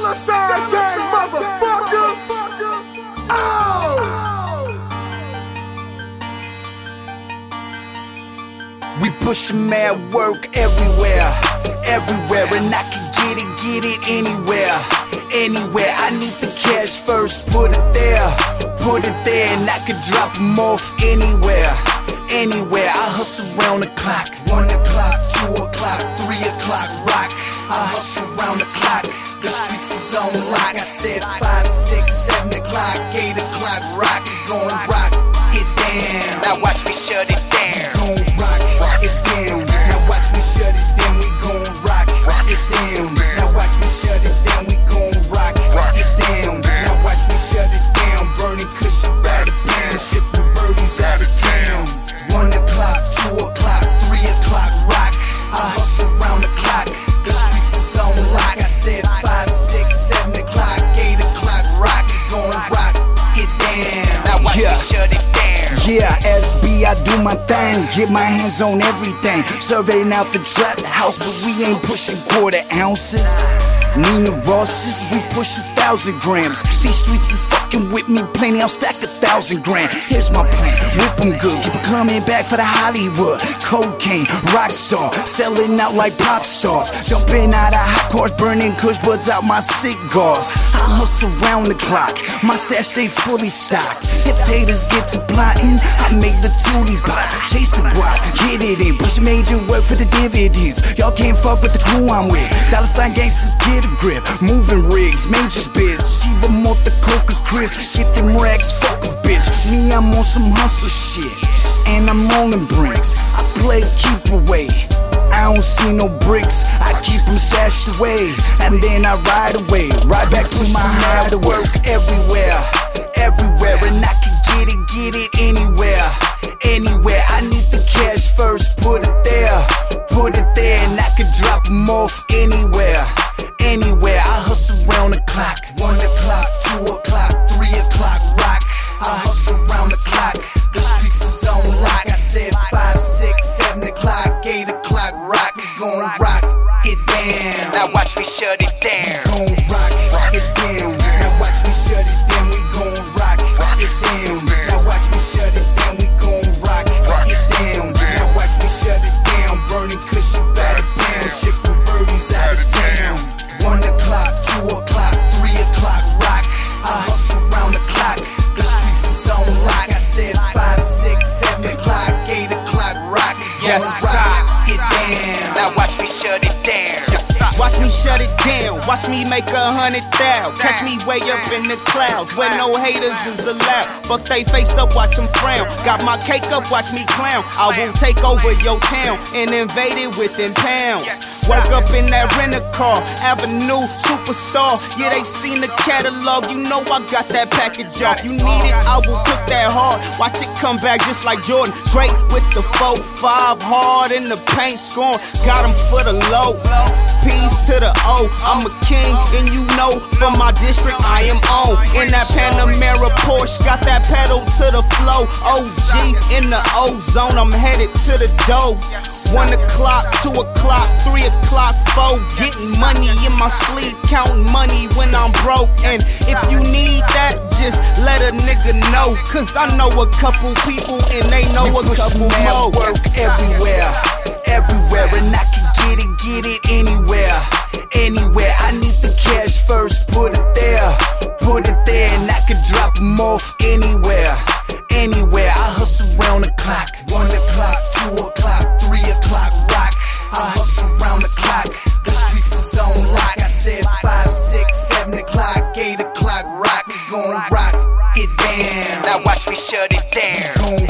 Homicide gang, motherfucker. Oh. We pushin' mad work everywhere, everywhere, and I can get it anywhere, anywhere. I need the cash first, put it there, and I can drop 'em off anywhere, anywhere. I hustle round the clock, 1 o'clock, 2 o'clock, 3 o'clock, rock. I hustle round the clock, the streets is on lock. I said 5, 6, 7 o'clock, 8 o'clock, rock. Gon' rock it down. Now watch me shut it down. Gon' rock it down. Now watch me shut it down. We gon' rock it down. Now watch me shut it down. We gon' rock it down. Now watch me shut it down. Burning cushion by the pound, shipping burdens out of town. 1 o'clock, 2 o'clock, 3 o'clock, rock. I hustle round the clock. The streets is on lock. I said 5, 6, 7 o'clock, 8 o'clock, rock. Gon' rock it down. Now watch me shut it down. Yeah, SB, I do my thing, get my hands on everything. Surveying out the trap house, but we ain't pushing quarter ounces. Nina Rosses, we push 1,000 grams. These streets is fucking with me, plenty, I'll stack 1,000 grand. Here's my plan, whip 'em good, keep 'em coming back for the Hollywood. Cocaine, rock star, selling out like pop stars. Jumping out of hot cars, burning kush buds out my cigars. I hustle round the clock, my stash stay fully stocked. If haters get to plotting, I make the tootie pot. Chase the guap, get it in, push major work for the dividends. Y'all can't fuck with the crew I'm with. Dollar sign gangsters get a grip, moving rigs, major biz. Shiva Mota Coca Chris, get them racks, fuck a bitch. Me, I'm on some hustle shit, and I'm on them bricks. I play keep away, I don't see no bricks. I keep them stashed away, and then I ride away, right back to my hideaway. Work everywhere, everywhere, and I can get it anywhere, anywhere. I need the cash first, put it there, and I can drop 'em off anywhere, anywhere. I hustle round the clock, 1 o'clock, 2 o'clock, 3 o'clock, rock. I hustle round the clock, the streets is on lock. I said 5, 6, 7 o'clock, 8 o'clock, rock. Gon' rock it down. Now watch me shut it down. Gon' rock it down. Now watch me shut it down. We gon' rock it down. Now watch me shut it down. We gon' rock it down. Now watch me shut it down. Burning cushion by the pound, shipping burdens out of town. 1 o'clock, 2 o'clock, 3 o'clock, rock. I hustle round the clock, the streets is on lock. I said 5, 6, 7 o'clock, 8 o'clock, rock. Yes, rock it down. Now watch me shut it down. Watch me shut it down, watch me make 100,000. Catch me way up in the clouds, where no haters is allowed. Fuck they face up, watch them frown. Got my cake up, watch me clown. I will take over your town and invade it within pounds. Work up in that rent-a-car, Avenue, superstar. Yeah, they seen the catalog, you know I got that package off. You need it, I will cook that hard. Watch it come back just like Jordan. Great with the 4-5, hard in the paint, scoring. Got him for the low. Peace to the O, I'm a king, and you know, from my district I am on. In that Panamera Porsche, got that pedal to the flow. OG in the ozone, I'm headed to the dough. 1 o'clock, 2 o'clock, 3 o'clock, 4. Getting money in my sleeve, counting money when I'm broke. And if you need that, just let a nigga know. Cause I know a couple people and they know a couple more. Work everywhere, everywhere, and I can get it anywhere, anywhere. I need the cash first, put it there, and I can drop 'em off anywhere, anywhere. I hustle round the clock, 1 o'clock, 2 o'clock, 3 o'clock, rock. I hustle round the clock, the streets is on lock. I said 5, 6, 7 o'clock, 8 o'clock, rock. Gon' rock it down. Now watch me shut it down.